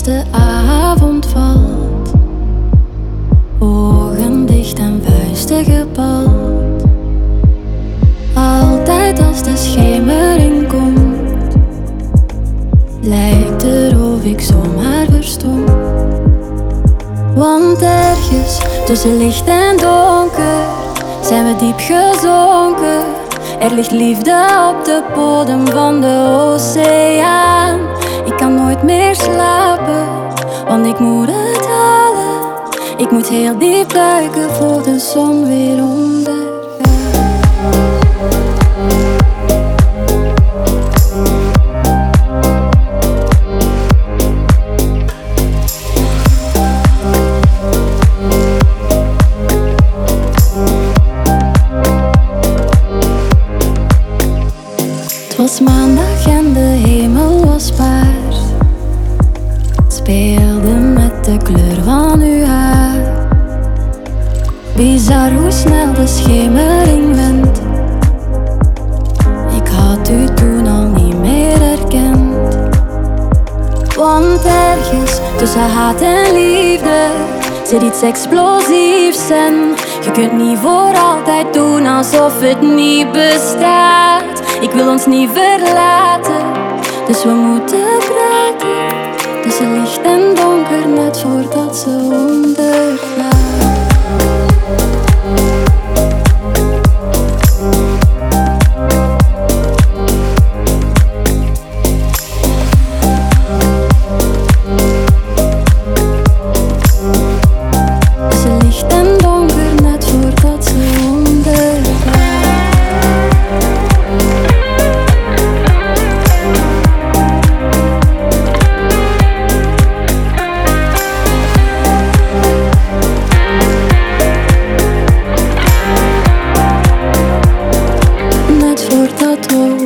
als de avond valt, ogen dicht en vuisten gebald. Altijd als de schemering komt, lijkt er of ik zomaar verstom. Want ergens tussen licht en donker zijn we diep gezonken. Er ligt liefde op de bodem van de oceaan. Ik kan nooit meer slapen, want ik moet het halen. Ik moet heel diep duiken voor de zon weer ondergaat. Het was maandag en de hemel was paars, speelde met de kleur van uw haar. Bizar hoe snel de schemering went. Ik had u toen al niet meer herkend. Want ergens tussen haat en liefde zit iets explosiefs. En je kunt niet voor altijd doen alsof het niet bestaat. Ik wil ons niet verlaten, dus we moeten praten. Tussen licht en donker, net voordat ze ondergaat. Tussen licht en donker, net voordat ze ondergaat. Net voordat we